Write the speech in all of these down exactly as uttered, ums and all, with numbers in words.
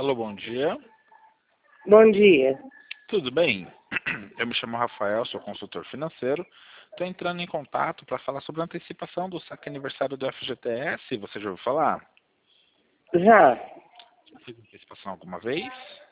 Alô, bom dia. Bom dia. Tudo bem? Eu me chamo Rafael, sou consultor financeiro. Estou entrando em contato para falar sobre a antecipação do saque aniversário do F G T S. Você já ouviu falar? Já. Já fez antecipação alguma vez?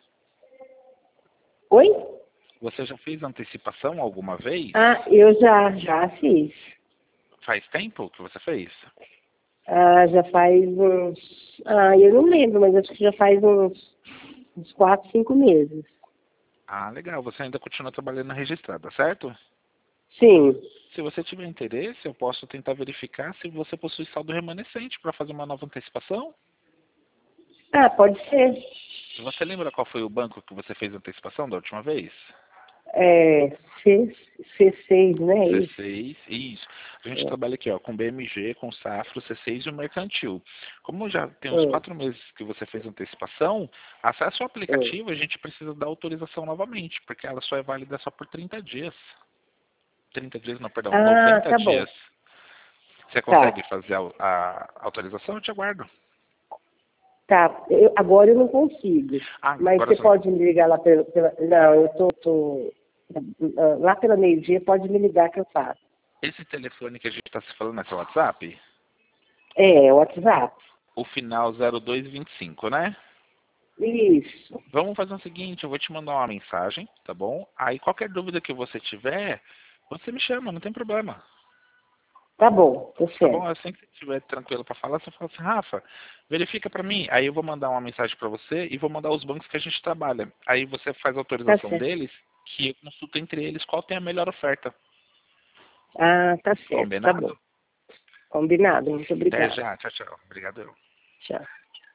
Oi? Você já fez antecipação alguma vez? Ah, eu já, já fiz. Faz tempo que você fez? Ah, já faz uns... Ah, eu não lembro, mas acho que já faz uns, uns quatro, cinco meses. Ah, legal. Você ainda continua trabalhando registrada, certo? Sim. Se você tiver interesse, eu posso tentar verificar se você possui saldo remanescente para fazer uma nova antecipação. Ah, pode ser. Você lembra qual foi o banco que você fez a antecipação da última vez? É, C, C6, né? C Isso. seis, isso. A gente É. trabalha aqui ó, com B M G, com Safra, C seis e o Mercantil. Como já tem uns Hum, quatro meses que você fez antecipação, acesso ao hum. aplicativo a gente precisa dar autorização novamente, porque ela só é válida só por trinta dias. trinta dias, não, perdão, Ah, noventa tá bom. dias. Você consegue Tá. fazer a, a autorização? Eu te aguardo. Tá. Eu- agora eu não consigo. Ah, Mas agora você você não. pode me ligar lá pela... pela não, eu tô... tô ah, lá pela meio-dia, pode me ligar que eu faço. Esse telefone que a gente está se falando é seu WhatsApp? É, WhatsApp. O final zero dois vinte e cinco, né? Isso. Vamos fazer o seguinte, eu vou te mandar uma mensagem, tá bom? Aí qualquer dúvida que você tiver, você me chama, não tem problema. Tá bom, tá Tá bom? certo. Assim que você estiver tranquilo para falar, você fala assim, Rafa, verifica para mim. Aí eu vou mandar uma mensagem para você e vou mandar os bancos que a gente trabalha. Aí você faz a Tá autorização certo. deles, que eu consulto entre eles qual tem a melhor oferta. Ah, tá certo, tá bom. Combinado? Combinado, muito Até obrigada. já, tchau, tchau. Obrigado. Tchau.